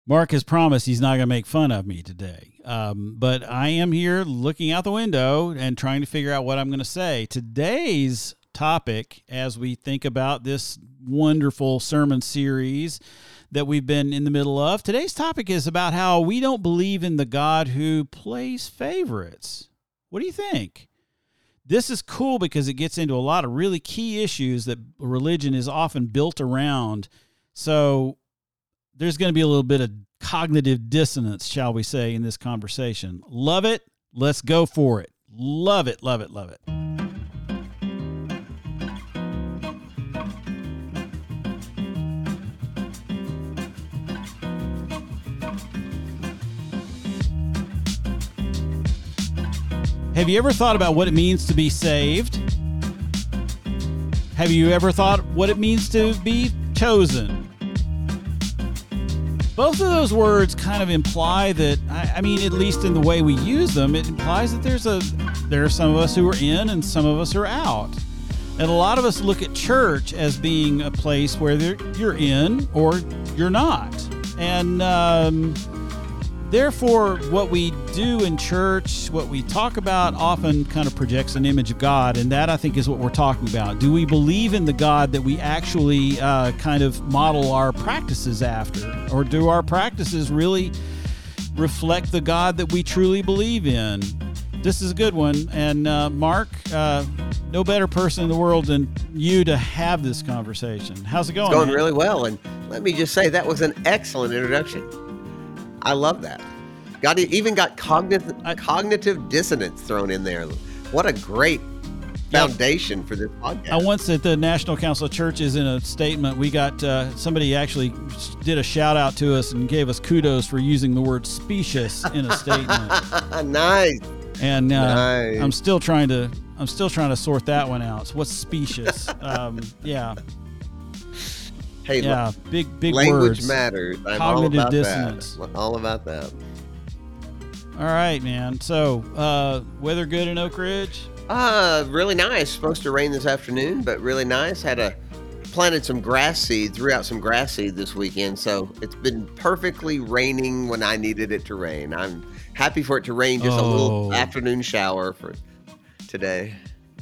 Mark has promised he's not going to make fun of me today. But I am here looking out the window and trying to figure out what I'm going to say. Today's topic, as we think about this wonderful sermon series that we've been in the middle of, today's topic is about how we don't believe in the God who plays favorites. What do you think? This is cool because it gets into a lot of really key issues that religion is often built around. So there's going to be a little bit of cognitive dissonance, shall we say, in this conversation. Love it. Let's go for it. Love it, love it, love it. Have you ever thought about what it means to be saved? Have you ever thought what it means to be chosen? Both of those words kind of imply that, I mean, at least in the way we use them, it implies that there are some of us who are in and some of us are out. And a lot of us look at church as being a place where you're in or you're not. And therefore, what we do in church, what we talk about often kind of projects an image of God, and that I think is what we're talking about. Do we believe in the God that we actually kind of model our practices after? Or do our practices really reflect the God that we truly believe in? This is a good one. And Mark, no better person in the world than you to have this conversation. How's it going? It's going man? really well. And let me just say, that was an excellent introduction. I love that. Even got cognitive dissonance thrown in there. What a great foundation for this podcast. I once at the National Council of Churches in a statement, we got somebody actually did a shout out to us and gave us kudos for using the word specious in a statement. Nice. And Nice. I'm still trying to sort that one out. So what's specious? Yeah. Hey, yeah, big language words. matters. I'm Cognitive all about dissonance. that. All about that. All right, man. So, weather good in Oak Ridge? Really nice. Supposed to rain this afternoon, but really nice. Planted some grass seed, threw out some grass seed this weekend, so it's been perfectly raining when I needed it to rain. I'm happy for it to rain, just a little afternoon shower for today.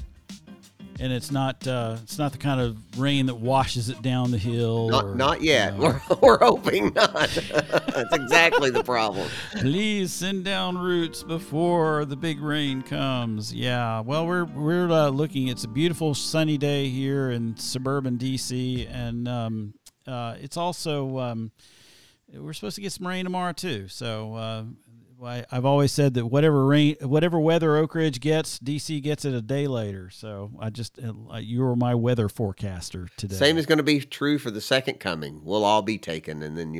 And it's not the kind of rain that washes it down the hill. Not yet. We're hoping not. That's exactly the problem. Please send down roots before the big rain comes. Yeah. Well, we're looking. It's a beautiful sunny day here in suburban DC, and it's also we're supposed to get some rain tomorrow too. So I've always said that whatever weather Oak Ridge gets, DC gets it a day later. So you're my weather forecaster today. Same is going to be true for the second coming. We'll all be taken, and then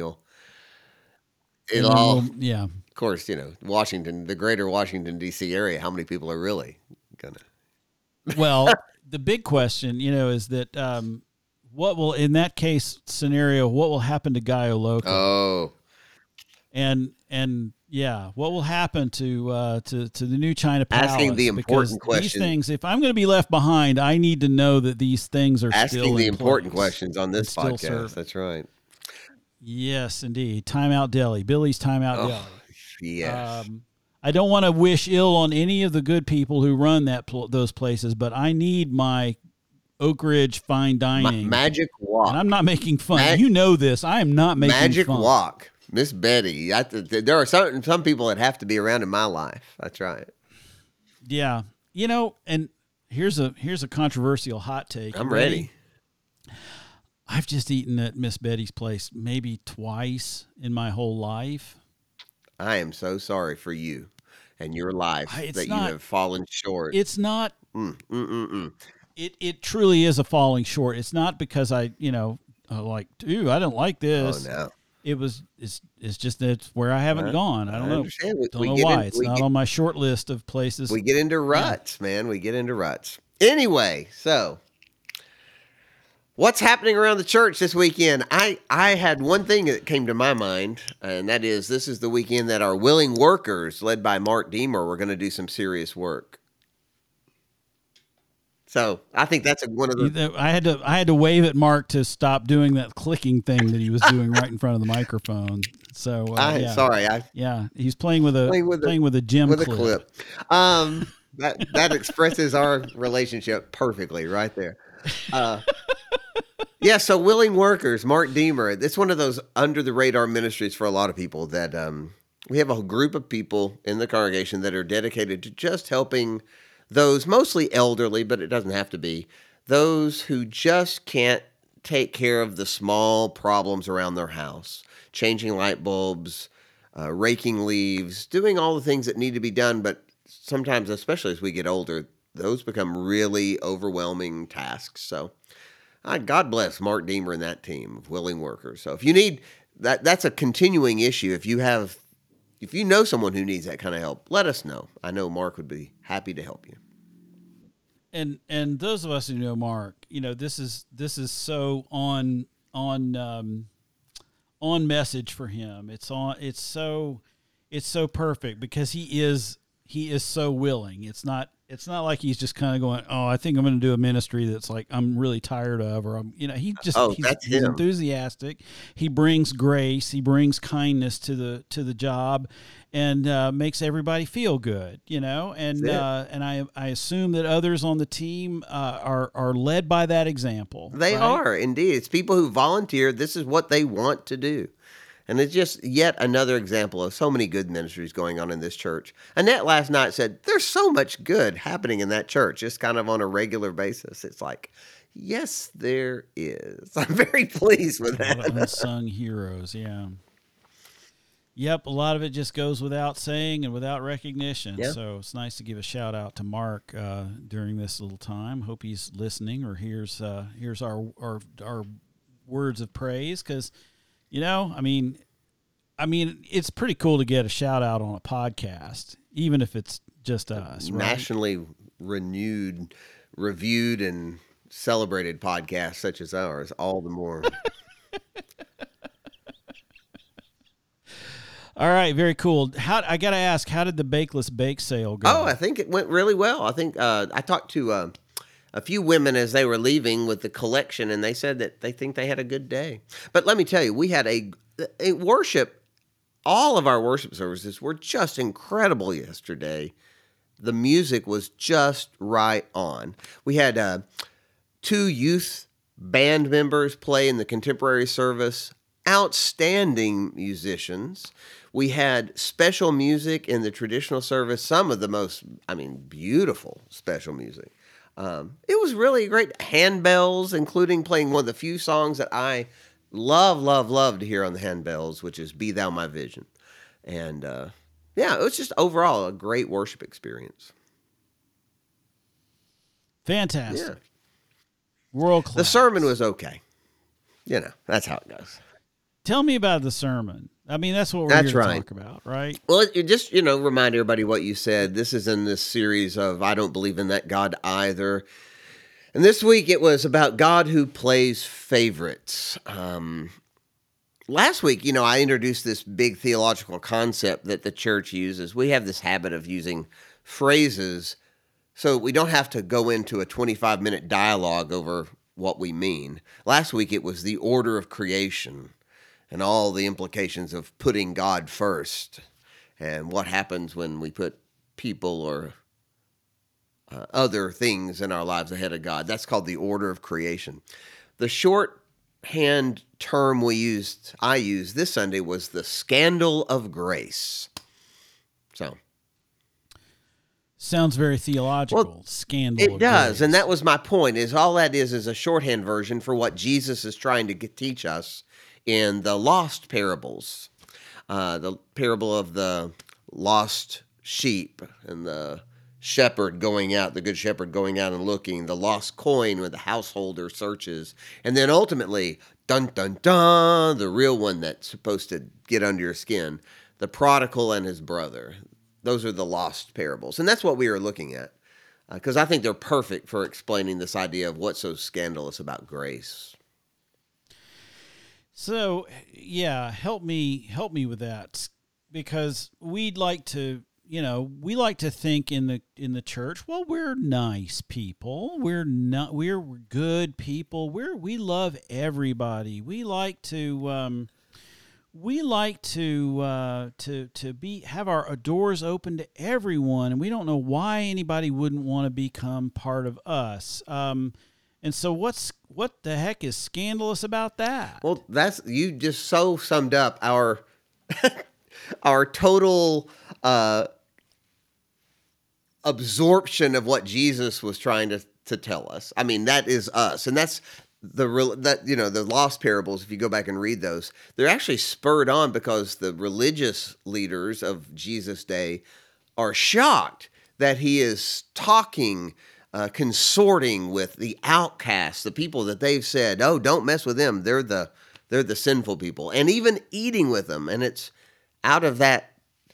yeah. Of course, Washington, the greater Washington DC area. How many people are really gonna? Well, the big question, is that what will, in that case scenario, what will happen to Gallo Loco? Oh, and yeah, what will happen to the new China Palace? Asking the important question. These things, if I'm going to be left behind, I need to know that these things are asking still the in important place questions on this and still podcast. serving. That's right. Yes, indeed. Timeout Deli, Billy's Timeout Deli. Yeah. I don't want to wish ill on any of the good people who run those places, but I need my Oak Ridge fine dining Magic Walk. And I'm not making fun. You know this. I am not making Magic fun. Walk. Miss Betty. There are some people that have to be around in my life. That's right. Yeah. And here's a controversial hot take. I'm ready. I've just eaten at Miss Betty's place maybe twice in my whole life. I am so sorry for you and your life you have fallen short. It's not. It truly is a falling short. It's not because I don't like this. Oh no. It's just that it's where I haven't gone. I don't know. Don't know why. It's not on my short list of places. We get into ruts, man. We get into ruts. Anyway, so what's happening around the church this weekend? I had one thing that came to my mind, and that is this is the weekend that our willing workers, led by Mark Deemer, were going to do some serious work. So I think that's one of the. I had to wave at Mark to stop doing that clicking thing that he was doing right in front of the microphone. So Sorry, yeah, he's playing with a gym with a clip. That expresses our relationship perfectly right there. Yeah, so Willing Workers, Mark Deemer. It's one of those under the radar ministries for a lot of people that we have a group of people in the congregation that are dedicated to just helping those, mostly elderly, but it doesn't have to be, those who just can't take care of the small problems around their house, changing light bulbs, raking leaves, doing all the things that need to be done. But sometimes, especially as we get older, those become really overwhelming tasks. So God bless Mark Deemer and that team of Willing Workers. So if you need that, that's a continuing issue. If you know someone who needs that kind of help, let us know. I know Mark would be happy to help you. And those of us who know Mark, this is so on message for him. It's so perfect because he is so willing. It's not like he's just kind of going, oh, I think I'm going to do a ministry that's like I'm really tired of, or he's enthusiastic. He brings grace, he brings kindness to the job, and makes everybody feel good, and I assume that others on the team are led by that example. They right? are indeed. It's people who volunteer. This is what they want to do. And it's just yet another example of so many good ministries going on in this church. Annette last night said, there's so much good happening in that church, just kind of on a regular basis. It's like, yes, there is. I'm very pleased with that. A lot of unsung heroes, yeah. Yep, a lot of it just goes without saying and without recognition. Yeah. So it's nice to give a shout out to Mark during this little time. Hope he's listening or hears our words of praise because – I mean, it's pretty cool to get a shout out on a podcast, even if it's just us. Right? Nationally reviewed, and celebrated podcasts such as ours, all the more. All right, very cool. I got to ask, how did the Bakeless Bake Sale go? Oh, I think it went really well. I think I talked to a few women as they were leaving with the collection, and they said that they think they had a good day. But let me tell you, we had a worship. All of our worship services were just incredible yesterday. The music was just right on. We had 2 youth band members play in the contemporary service, outstanding musicians. We had special music in the traditional service, some of the most, beautiful special music. It was really great. Handbells, including playing one of the few songs that I love to hear on the handbells, which is Be Thou My Vision. And it was just overall a great worship experience. Fantastic. Yeah. World class. The sermon was okay. That's how it goes. Tell me about the sermon. That's what we're here to talk about, right? Well, it just, remind everybody what you said. This is in this series of I Don't Believe in That God Either. And this week it was about God who plays favorites. Last week, I introduced this big theological concept that the church uses. We have this habit of using phrases so we don't have to go into a 25-minute dialogue over what we mean. Last week it was the order of creation and all the implications of putting God first and what happens when we put people or other things in our lives ahead of God. That's called the order of creation. The shorthand term I used this Sunday was the scandal of grace. So. Sounds very theological. Well, scandal. It does, and that was my point. Is all that is a shorthand version for what Jesus is trying to teach us in the lost parables, the parable of the lost sheep and the shepherd going out, the good shepherd going out and looking, the lost coin when the householder searches, and then ultimately, dun dun dun, the real one that's supposed to get under your skin, the prodigal and his brother. Those are the lost parables, and that's what we are looking at, because I think they're perfect for explaining this idea of what's so scandalous about grace. So, yeah, help me with that, because we'd like to, we like to think in the church, well, we're nice people. We're good people. We love everybody. We like to we like to have our doors open to everyone, and we don't know why anybody wouldn't want to become part of us. And so what the heck is scandalous about that? Well, that's you just so summed up our our total absorption of what Jesus was trying to tell us. I mean, that is us, and that's the lost parables. If you go back and read those, they're actually spurred on because the religious leaders of Jesus' day are shocked that he is talking, consorting with the outcasts, the people that they've said, "Oh, don't mess with them. They're the sinful people," and even eating with them. And it's out of that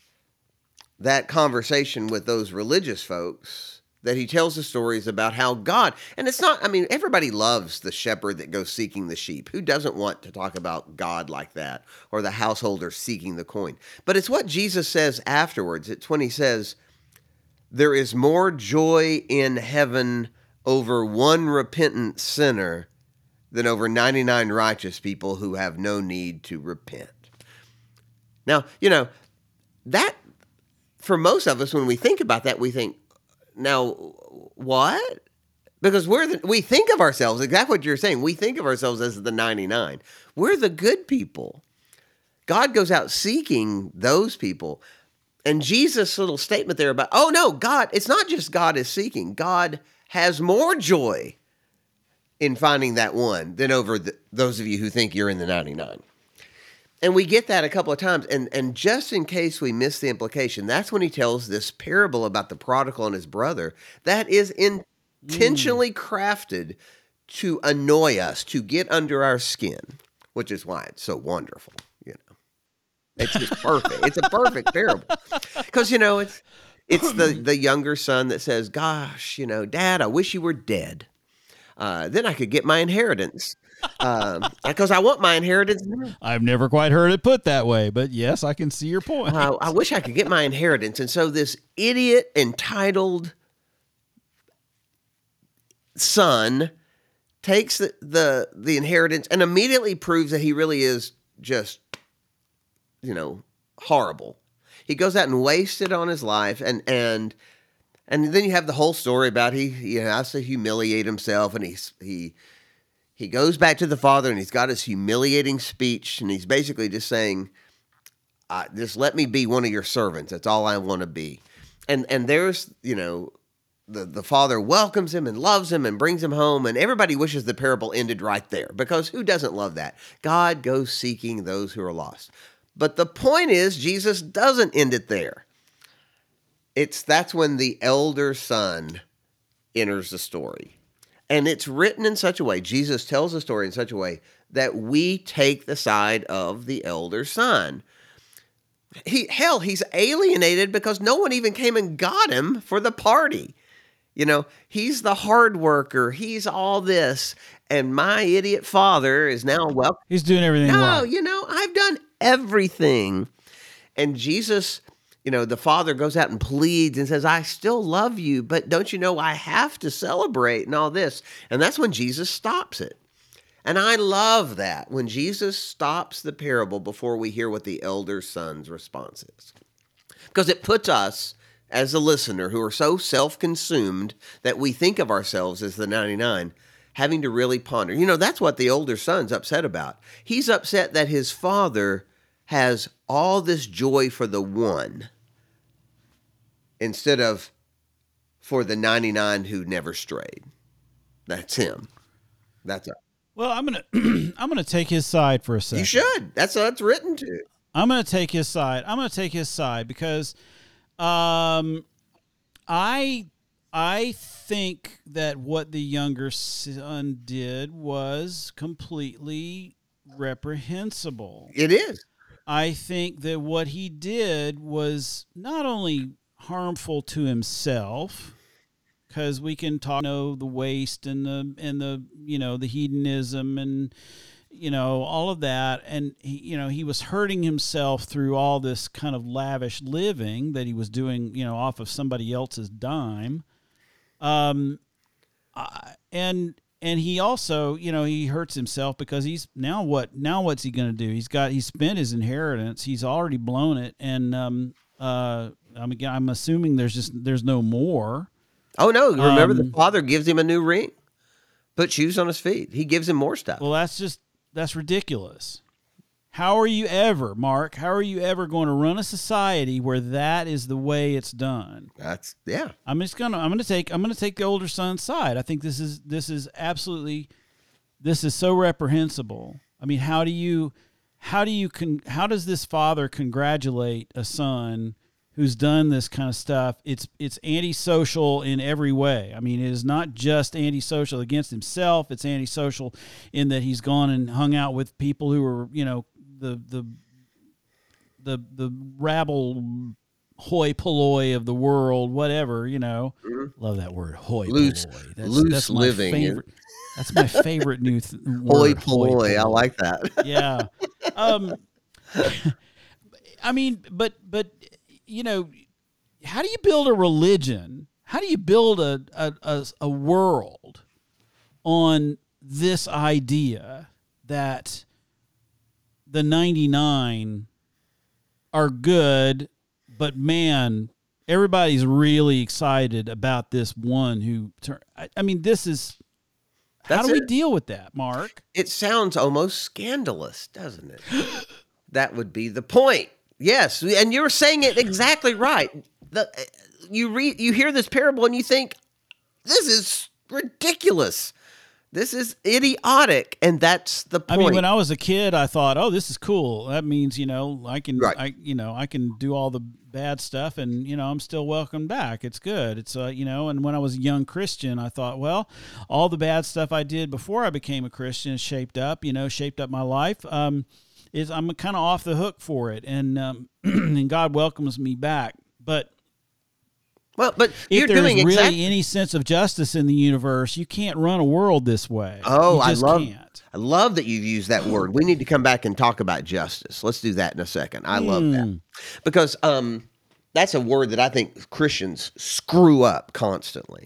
conversation with those religious folks that he tells the stories about how God, and it's not, I mean, everybody loves the shepherd that goes seeking the sheep. Who doesn't want to talk about God like that, or the householder seeking the coin? But it's what Jesus says afterwards. It's when he says, there is more joy in heaven over one repentant sinner than over 99 righteous people who have no need to repent. Now, that, for most of us, when we think about that, we think, now, what? Because we think of ourselves, exactly what you're saying, we think of ourselves as the 99. We're the good people. God goes out seeking those people. And Jesus' little statement there about, oh no, God, it's not just God is seeking. God has more joy in finding that one than over those of you who think you're in the 99. And we get that a couple of times. And just in case we miss the implication, that's when he tells this parable about the prodigal and his brother that is intentionally crafted to annoy us, to get under our skin, which is why it's so wonderful. It's just perfect. It's a perfect parable. Because, it's the younger son that says, gosh, Dad, I wish you were dead. Then I could get my inheritance. Because I want my inheritance now. I've never quite heard it put that way, but yes, I can see your point. I wish I could get my inheritance. And so this idiot entitled son takes the inheritance and immediately proves that he really is just, horrible. He goes out and wastes it on his life. And then you have the whole story about he has to humiliate himself, and he goes back to the father, and he's got his humiliating speech, and he's basically just saying, just let me be one of your servants. That's all I want to be. And there's, the father welcomes him and loves him and brings him home, and everybody wishes the parable ended right there, because who doesn't love that? God goes seeking those who are lost. But the point is, Jesus doesn't end it there. That's when the elder son enters the story. And it's written in such a way, Jesus tells the story in such a way that we take the side of the elder son. He's alienated because no one even came and got him for the party. He's the hard worker. He's all this. And my idiot father is now, well, he's doing everything right. No, I've done everything. And Jesus, the father goes out and pleads and says, I still love you, but don't you know I have to celebrate and all this. And that's when Jesus stops it. And I love that, when Jesus stops the parable before we hear what the elder son's response is. Because it puts us, as a listener, who are so self-consumed that we think of ourselves as the 99, having to really ponder. That's what the older son's upset about. He's upset that his father has all this joy for the one instead of for the 99 who never strayed. That's him. That's it. Well, I'm gonna take his side for a second. You should. That's how it's written to. I'm gonna take his side. Because I think that what the younger son did was completely reprehensible. It is. I think that what he did was not only harmful to himself, because we can talk, the waste and the the hedonism and all of that, and he was hurting himself through all this kind of lavish living that he was doing off of somebody else's dime, and and he also, he hurts himself because he's now what's he going to do? He's spent his inheritance. He's already blown it. And, I'm assuming there's no more. Oh no. Remember the father gives him a new ring, put shoes on his feet. He gives him more stuff. Well, that's ridiculous. How are you ever, Mark? How are you ever going to run a society where that is the way it's done? I'm going to take the older son's side. I think this is so reprehensible. I mean, how does this father congratulate a son who's done this kind of stuff? It's antisocial in every way. I mean, it is not just antisocial against himself. It's antisocial in that he's gone and hung out with people who are, the rabble hoi polloi of the world, whatever, Love that word, hoi polloi. That's my living. Favorite. That's my favorite new word. Hoi polloi. I like that. Yeah. I mean, but how do you build a religion? How do you build a world on this idea that the 99 are good, but man, everybody's really excited about this one who this is... How do we deal with that, Mark? It sounds almost scandalous, doesn't it? That would be the point. Yes, and you're saying it exactly right. You hear this parable and you think, this is ridiculous. This is idiotic, and that's the point. I mean, when I was a kid, I thought, "Oh, this is cool. That means, I can do all the bad stuff, and I'm still welcome back. It's good. It's And when I was a young Christian, I thought, well, all the bad stuff I did before I became a Christian shaped up my life. I'm kind of off the hook for it, and and God welcomes me back, but." Well, but if there's really any sense of justice in the universe, you can't run a world this way. Oh, I love that you've used that word. We need to come back and talk about justice. Let's do that in a second. I love that because that's a word that I think Christians screw up constantly.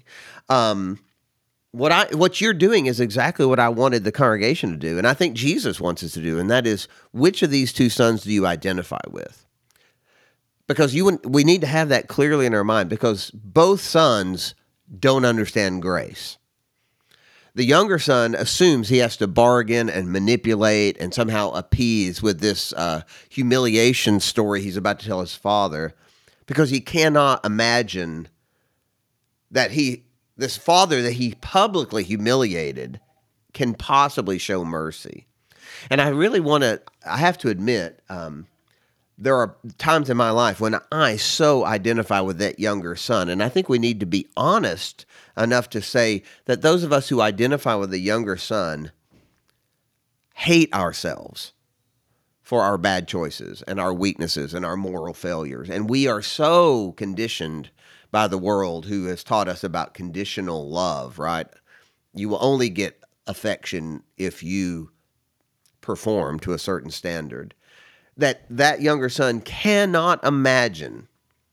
What you're doing is exactly what I wanted the congregation to do, and I think Jesus wants us to do, and that is, which of these two sons do you identify with? Because we need to have that clearly in our mind, because both sons don't understand grace. The younger son assumes he has to bargain and manipulate and somehow appease with this humiliation story he's about to tell his father, because he cannot imagine that this father that he publicly humiliated can possibly show mercy. And I have to admit, there are times in my life when I so identify with that younger son, and I think we need to be honest enough to say that those of us who identify with the younger son hate ourselves for our bad choices and our weaknesses and our moral failures. And we are so conditioned by the world who has taught us about conditional love, right? You will only get affection if you perform to a certain standard. That younger son cannot imagine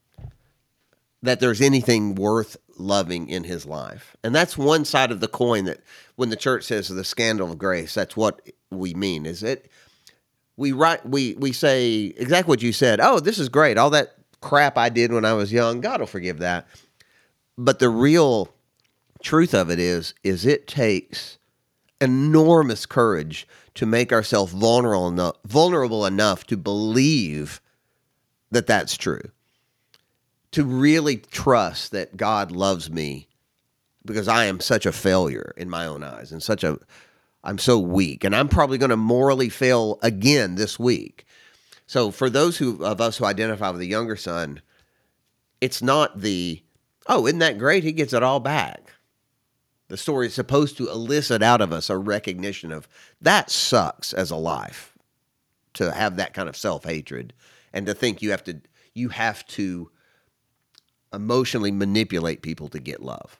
that there's anything worth loving in his life. And that's one side of the coin that when the church says the scandal of grace, that's what we mean. Is it we say exactly what you said. Oh, this is great. All that crap I did when I was young, God will forgive that. But the real truth of it is it takes enormous courage to make ourselves vulnerable enough to believe that that's true, to really trust that God loves me because I am such a failure in my own eyes and I'm so weak, and I'm probably going to morally fail again this week. So for those of us who identify with the younger son, it's not isn't that great? He gets it all back. The story is supposed to elicit out of us a recognition of that sucks as a life, to have that kind of self-hatred and to think you have to emotionally manipulate people to get love.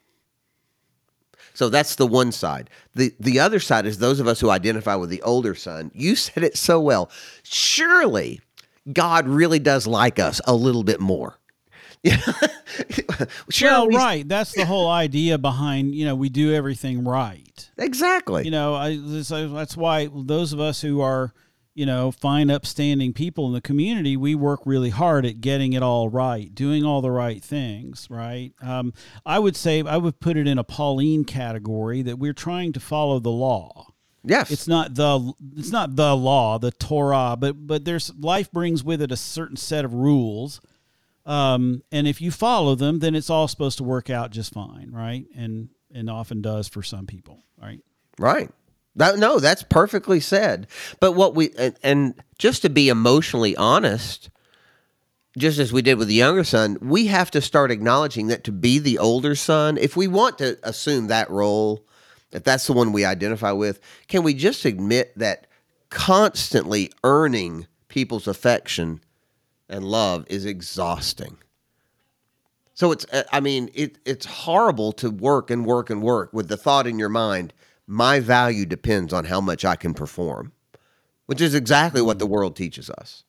So that's the one side. The other side is those of us who identify with the older son. You said it so well. Surely God really does like us a little bit more. Sure, Well, right. That's the whole idea behind, we do everything right. exactly. That's why those of us who are, fine, upstanding people in the community, we work really hard at getting it all right, doing all the right things, right? I would put it in a Pauline category that we're trying to follow the law. Yes. It's not the law, the Torah, but life brings with it a certain set of rules. And if you follow them, then it's all supposed to work out just fine, right? And often does for some people, right? Right. No, that's perfectly said. But and just to be emotionally honest, just as we did with the younger son, we have to start acknowledging that to be the older son, if we want to assume that role, if that's the one we identify with, can we just admit that constantly earning people's affection and love is exhausting? So it's horrible to work and work and work with the thought in your mind, my value depends on how much I can perform, which is exactly what the world teaches us.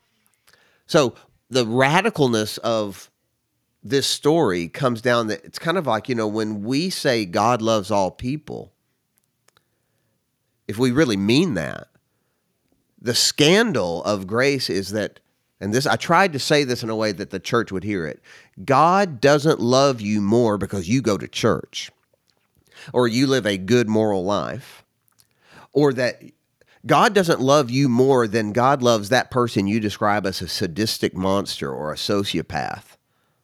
So the radicalness of this story comes down that it's kind of like, when we say God loves all people, if we really mean that, the scandal of grace is that, and I tried to say this in a way that the church would hear it, God doesn't love you more because you go to church, or you live a good moral life, or that God doesn't love you more than God loves that person you describe as a sadistic monster or a sociopath.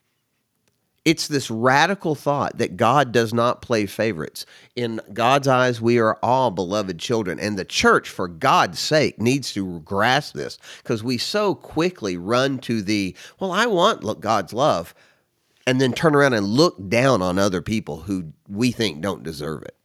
It's this radical thought that God does not play favorites. In God's eyes, we are all beloved children. And the church, for God's sake, needs to grasp this, because we so quickly run to I want God's love, and then turn around and look down on other people who we think don't deserve it.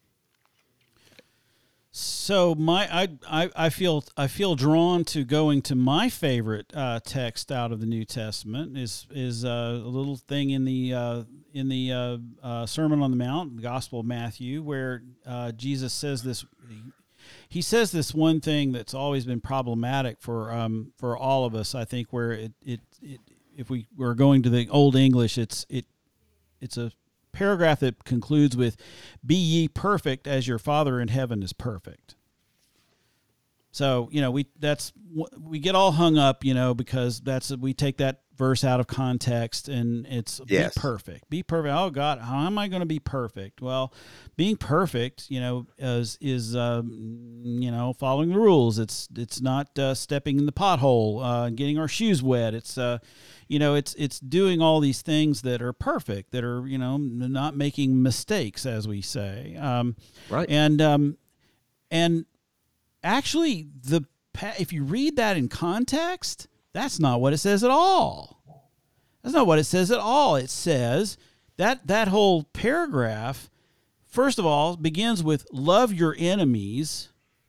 So I feel drawn to going to my favorite text out of the New Testament is a little thing in the Sermon on the Mount, the Gospel of Matthew, where Jesus says this. He says this one thing that's always been problematic for all of us, I think, where it if we were going to the Old English, it's a paragraph that concludes with, "Be ye perfect as your Father in heaven is perfect." So, we get all hung up, because we take that verse out of context, and it's Yes. Be perfect. Be perfect. Oh God, how am I going to be perfect? Well, being perfect, is following the rules. It's not stepping in the pothole, and getting our shoes wet. It's it's doing all these things that are perfect, that are not making mistakes, as we say. Right. And actually, if you read that in context, that's not what it says at all. That's not what it says at all. It says that whole paragraph, first of all, begins with love your enemies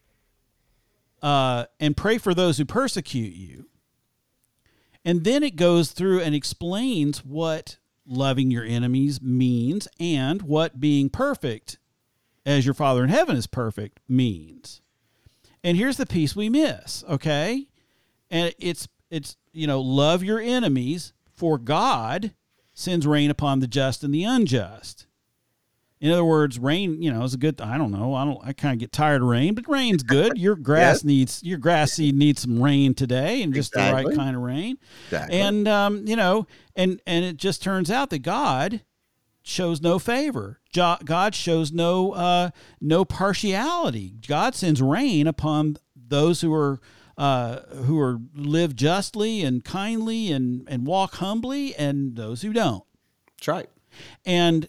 and pray for those who persecute you. And then it goes through and explains what loving your enemies means and what being perfect as your Father in heaven is perfect means. And here's the piece we miss, okay? And it's love your enemies, for God sends rain upon the just and the unjust. In other words, rain, is a good, I kind of get tired of rain, but rain's good. Your grass your grass seed needs some rain today, and just the right kind of rain. Exactly. And, and it just turns out that God shows no favor. God shows no partiality. God sends rain upon those who are live justly and kindly and walk humbly, and those who don't. That's right. And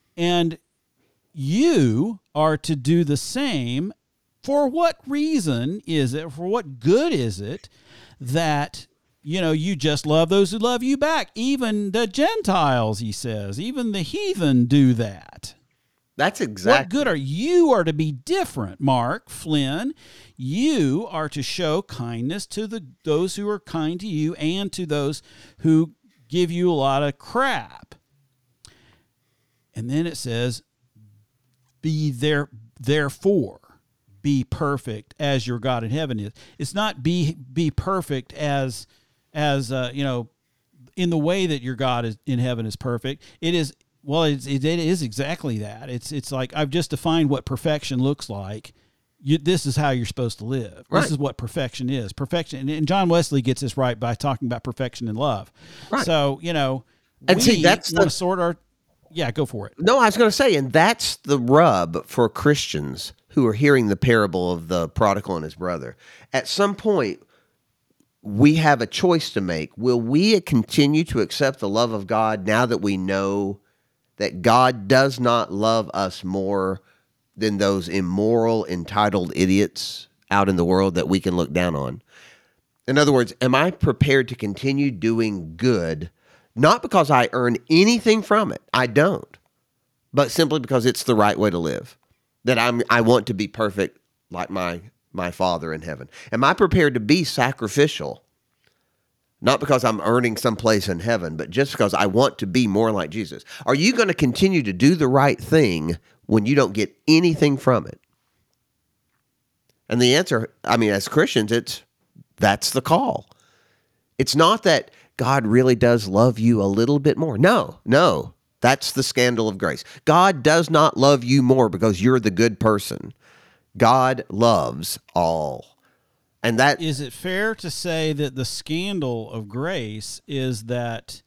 you are to do the same. For what reason is it? For what good is it that you just love those who love you back? Even the Gentiles, he says, even the heathen do that. That's exactly. What good are you? Are to be different, Mark Flynn. You are to show kindness to those who are kind to you and to those who give you a lot of crap. And then it says, therefore, be perfect as your God in heaven is. It's not be perfect as in in the way that your God is in heaven is perfect. It is, well, it is exactly that. It's like I've just defined what perfection looks like. This is how you're supposed to live. Right. This is what perfection is. Perfection, and John Wesley gets this right by talking about perfection in love. Right. So, and see, that's want to sort our. Yeah, go for it. No, I was going to say, and that's the rub for Christians who are hearing the parable of the prodigal and his brother. At some point, we have a choice to make. Will we continue to accept the love of God now that we know that God does not love us more than those immoral, entitled idiots out in the world that we can look down on? In other words, am I prepared to continue doing good, not because I earn anything from it? I don't. But simply because it's the right way to live. That I want to be perfect like my Father in heaven. Am I prepared to be sacrificial? Not because I'm earning some place in heaven, but just because I want to be more like Jesus. Are you going to continue to do the right thing when you don't get anything from it? And the answer, as Christians, that's the call. It's not that God really does love you a little bit more. No. That's the scandal of grace. God does not love you more because you're the good person. God loves all. And that is it fair to say that the scandal of grace is that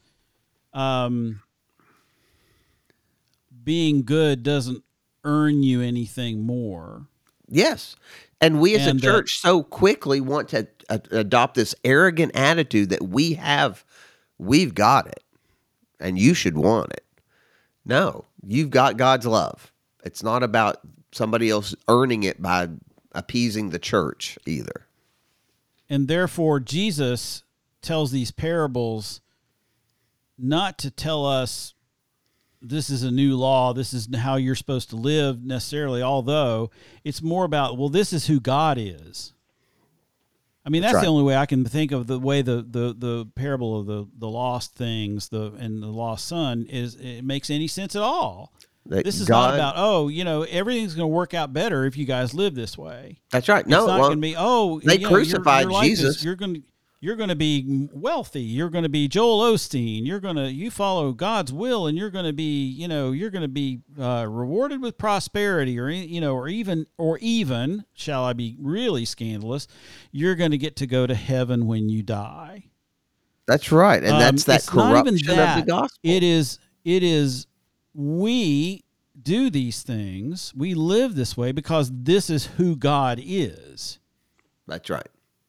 being good doesn't earn you anything more? Yes. And we as a church so quickly want to adopt this arrogant attitude that we've got it and you should want it. No, you've got God's love. It's not about somebody else earning it by appeasing the church either. And therefore, Jesus tells these parables not to tell us this is a new law, this is how you're supposed to live necessarily, although it's more about, well, this is who God is. That's right. The only way I can think of the way the parable of the lost things and the lost son is, it makes any sense at all. This is not about, everything's going to work out better if you guys live this way. That's right. No, it's not going to be, they crucified Jesus. You're going to be wealthy. You're going to be Joel Osteen. You follow God's will, and you're going to be rewarded with prosperity, or even, shall I be really scandalous, you're going to get to go to heaven when you die. That's right, and that's that corruption of the gospel. It is. We do these things. We live this way because this is who God is. That's right.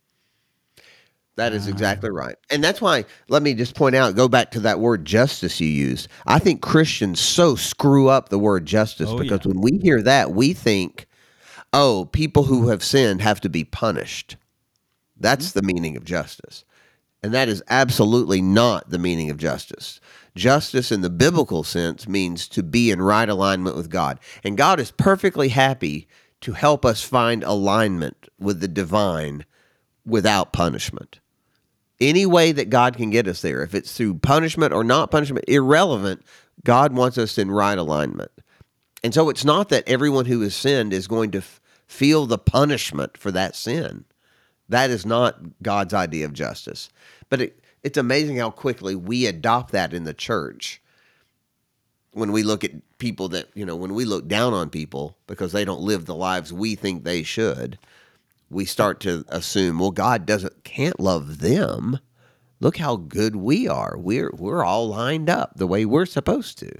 That is exactly right. And that's why, let me just point out, go back to that word justice you used. I think Christians so screw up the word justice because when we hear that, we think, people who have sinned have to be punished. That's the meaning of justice. And that is absolutely not the meaning of justice. Justice in the biblical sense means to be in right alignment with God. And God is perfectly happy to help us find alignment with the divine without punishment. Any way that God can get us there, if it's through punishment or not punishment, irrelevant, God wants us in right alignment. And so it's not that everyone who has sinned is going to feel the punishment for that sin. That is not God's idea of justice. But it's amazing how quickly we adopt that in the church when we look at people that, when we look down on people because they don't live the lives we think they should, we start to assume, well, God can't love them. Look how good we are. We're all lined up the way we're supposed to.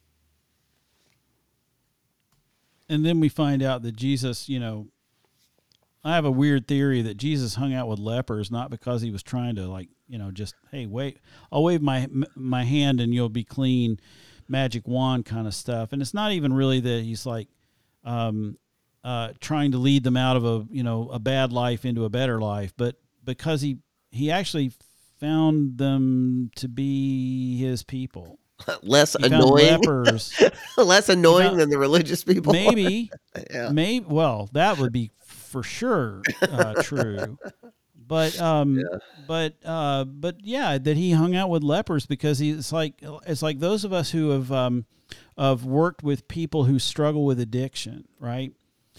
And then we find out that Jesus, I have a weird theory that Jesus hung out with lepers not because he was trying to just, hey, wait, I'll wave my hand and you'll be clean, magic wand kind of stuff. And it's not even really that he's trying to lead them out of a bad life into a better life, but because he actually found them to be his people. Less annoying, less annoying than the religious people. Maybe, well, that would be for sure true. But that he hung out with lepers because it's like those of us who have worked with people who struggle with addiction, right?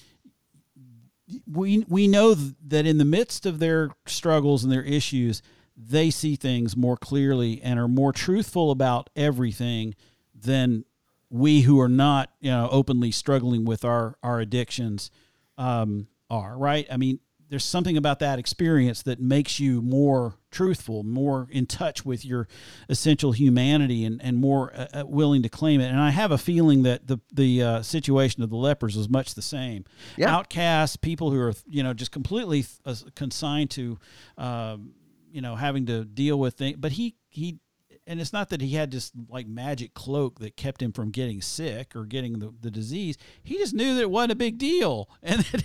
We know that in the midst of their struggles and their issues, they see things more clearly and are more truthful about everything than we who are not, openly struggling with our addictions are, right? I mean, there's something about that experience that makes you more truthful, more in touch with your essential humanity, and more willing to claim it. And I have a feeling that the situation of the lepers was much the same. Yeah. Outcasts, people who are, just completely consigned to, having to deal with things. But he, and it's not that he had this like magic cloak that kept him from getting sick or getting the disease. He just knew that it wasn't a big deal. And that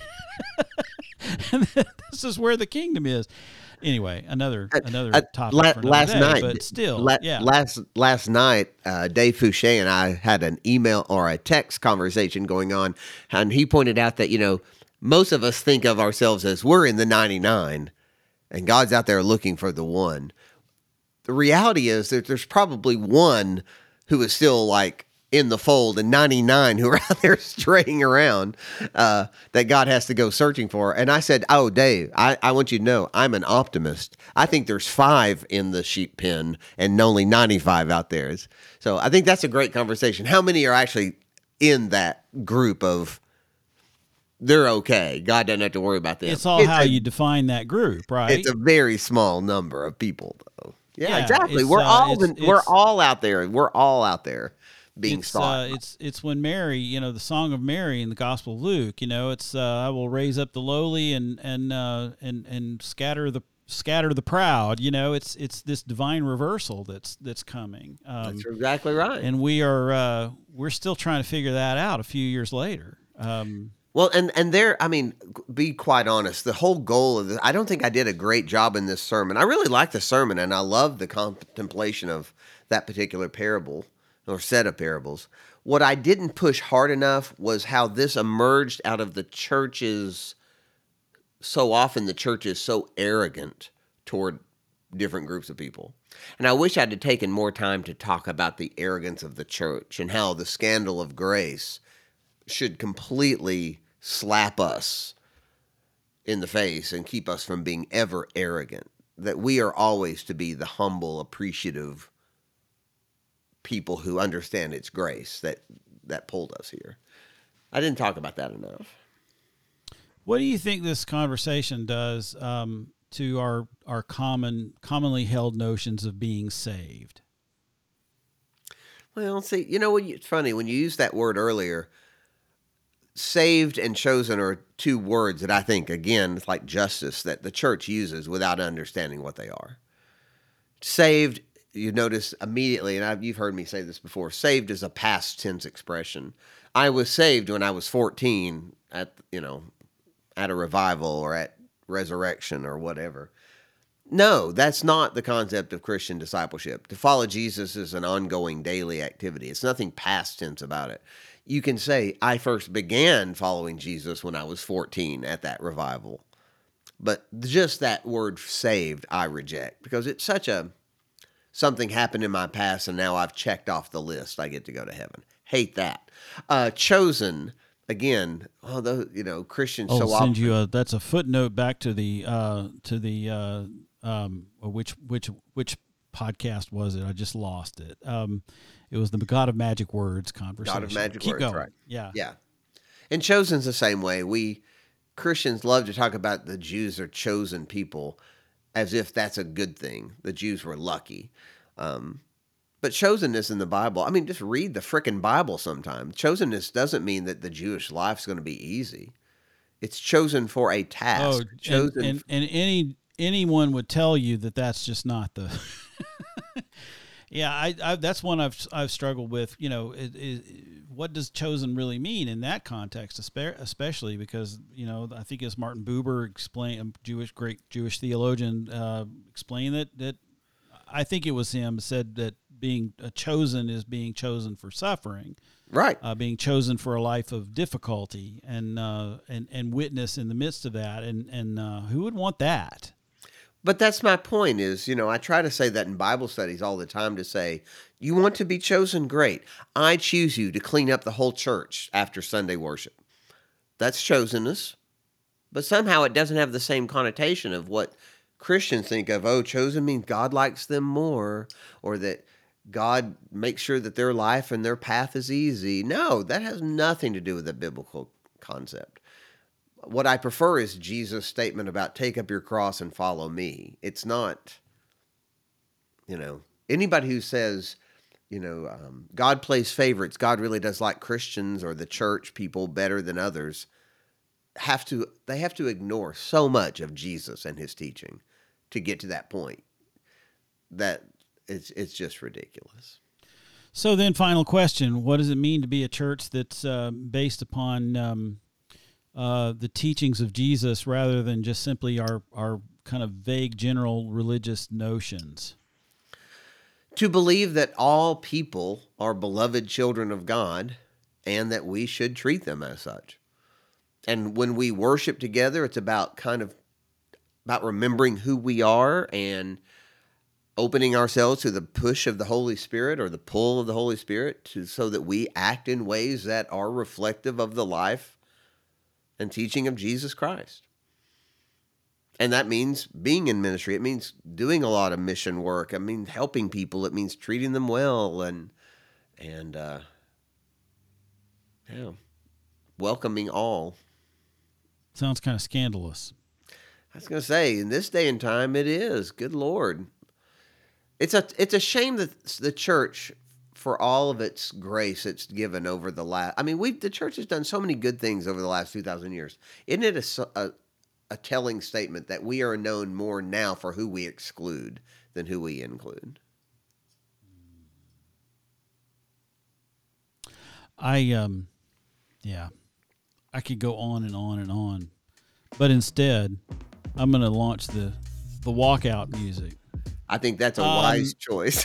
and this is where the kingdom is. Anyway, another topic for another day, night, but still, last night, Dave Fouché and I had an email or a text conversation going on, and he pointed out that most of us think of ourselves as we're in the 99, and God's out there looking for the one. The reality is that there's probably one who is still like in the fold and 99 who are out there straying around that God has to go searching for. And I said, oh, Dave, I want you to know I'm an optimist. I think there's 5 in the sheep pen and only 95 out there. So I think that's a great conversation. How many are actually in that group of they're okay? God doesn't have to worry about them. It's all how you define that group, right? It's a very small number of people, though. Yeah, exactly. We're all out there. We're all out there being sought. It's when Mary, the Song of Mary in the Gospel of Luke. It's I will raise up the lowly and scatter the proud. It's this divine reversal that's coming. That's exactly right. And we're still trying to figure that out a few years later. Well, and there, I mean, be quite honest, the whole goal of this, I don't think I did a great job in this sermon. I really like the sermon, and I love the contemplation of that particular parable or set of parables. What I didn't push hard enough was how this emerged out of the church's, so often the church is so arrogant toward different groups of people. And I wish I'd have taken more time to talk about the arrogance of the church and how the scandal of grace should completely slap us in the face and keep us from being ever arrogant. That we are always to be the humble, appreciative people who understand its grace that pulled us here. I didn't talk about that enough. What do you think this conversation does to our commonly held notions of being saved? Well, see, it's funny when you used that word earlier. Saved and chosen are 2 words that I think, again, it's like justice that the church uses without understanding what they are. Saved, you notice immediately, and you've heard me say this before, saved is a past tense expression. I was saved when I was 14 at a revival or at resurrection or whatever. No, that's not the concept of Christian discipleship. To follow Jesus is an ongoing daily activity. It's nothing past tense about it. You can say, I first began following Jesus when I was 14 at that revival. But just that word saved, I reject. Because it's such something happened in my past and now I've checked off the list. I get to go to heaven. Hate that. Chosen, again, Christians so often. I'll send you that's a footnote back to the which podcast was it? I just lost it. It was the God of Magic Words conversation. God of Magic Keep Words, going. right. Yeah. Yeah. And chosen's the same way. We Christians love to talk about the Jews are chosen people as if that's a good thing. The Jews were lucky. But chosenness in the Bible, I mean, just read the frickin' Bible sometime. Chosenness doesn't mean that the Jewish life's going to be easy. It's chosen for a task. And anyone would tell you that that's just not the... Yeah, I that's one I've struggled with. What does chosen really mean in that context, especially because I think as Martin Buber explained, great Jewish theologian, explained that I think it was him said that being chosen is being chosen for suffering, right? Being chosen for a life of difficulty and witness in the midst of that, and who would want that? But that's my point is, I try to say that in Bible studies all the time to say, you want to be chosen? Great. I choose you to clean up the whole church after Sunday worship. That's chosenness. But somehow it doesn't have the same connotation of what Christians think of, oh, chosen means God likes them more, or that God makes sure that their life and their path is easy. No, that has nothing to do with the biblical concept. What I prefer is Jesus' statement about take up your cross and follow me. It's not, anybody who says, God plays favorites, God really does like Christians or the church people better than others, they have to ignore so much of Jesus and his teaching to get to that point. That it's just ridiculous. So then, final question: what does it mean to be a church that's based upon the teachings of Jesus rather than just simply our kind of vague general religious notions? To believe that all people are beloved children of God and that we should treat them as such. And when we worship together, it's about remembering who we are and opening ourselves to the push of the Holy Spirit or the pull of the Holy Spirit so that we act in ways that are reflective of the life and teaching of Jesus Christ. And that means being in ministry. It means doing a lot of mission work. It means helping people. It means treating them well and welcoming all. Sounds kind of scandalous. I was going to say, in this day and time, it is. Good Lord. It's a shame that the church, for all of its grace it's given over the last... the church has done so many good things over the last 2,000 years. Isn't it a telling statement that we are known more now for who we exclude than who we include? I could go on and on and on, but instead I'm going to launch the walkout music. I think that's a wise choice.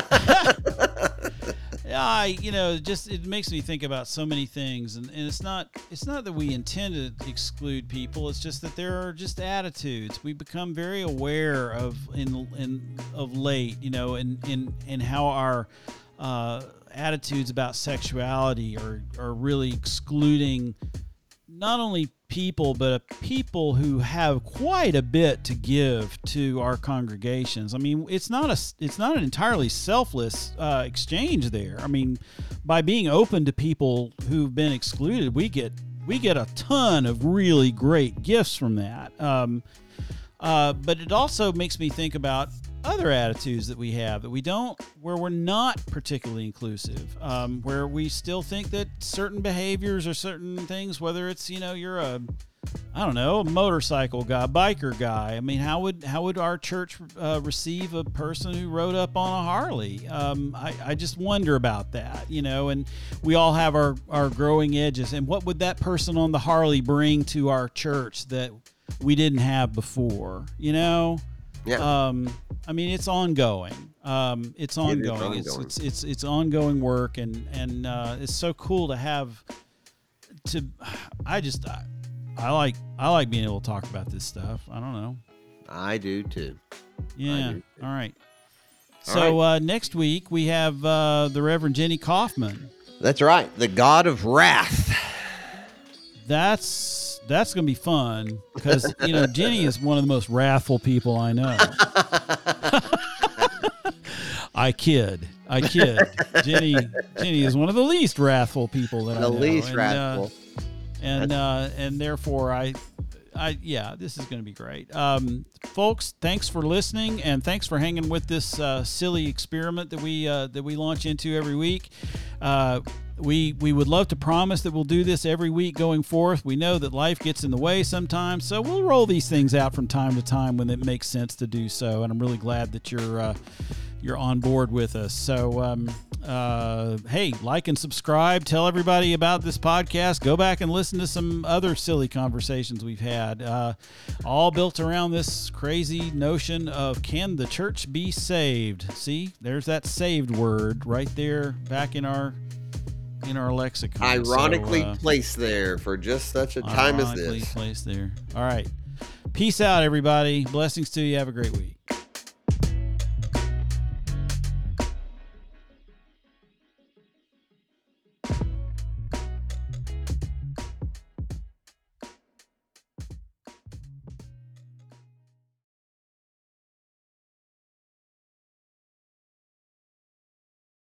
It makes me think about so many things, and it's not that we intend to exclude people. It's just that there are just attitudes we become very aware of of late, in how our attitudes about sexuality are really excluding not only people, but people who have quite a bit to give to our congregations. It's not an entirely selfless exchange there. By being open to people who've been excluded, we get a ton of really great gifts from that. But it also makes me think about other attitudes that we have where we're not particularly inclusive, where we still think that certain behaviors or certain things, whether it's, you're a motorcycle guy, biker guy. How would our church receive a person who rode up on a Harley? I just wonder about that, and we all have our growing edges. And what would that person on the Harley bring to our church that we didn't have before, Yeah. It's ongoing. It's ongoing. It's ongoing work, and it's so cool to have. I like being able to talk about this stuff. I don't know. I do too. Yeah. All right. So next week we have the Reverend Jenny Kaufman. That's right. The God of Wrath. That's going to be fun because, Jenny is one of the most wrathful people I know. I kid. Jenny is one of the least wrathful people that I know. The least wrathful. And therefore this is going to be great. Folks, thanks for listening and thanks for hanging with this silly experiment that we launch into every week. We would love to promise that we'll do this every week going forth. We know that life gets in the way sometimes, so we'll roll these things out from time to time when it makes sense to do so. And I'm really glad that you're on board with us. So, hey, like and subscribe. Tell everybody about this podcast. Go back and listen to some other silly conversations we've had, all built around this crazy notion of, can the church be saved? See, there's that saved word right there back in our lexicon. Ironically placed there for just such a time as this. Ironically placed there. All right. Peace out, everybody. Blessings to you. Have a great week.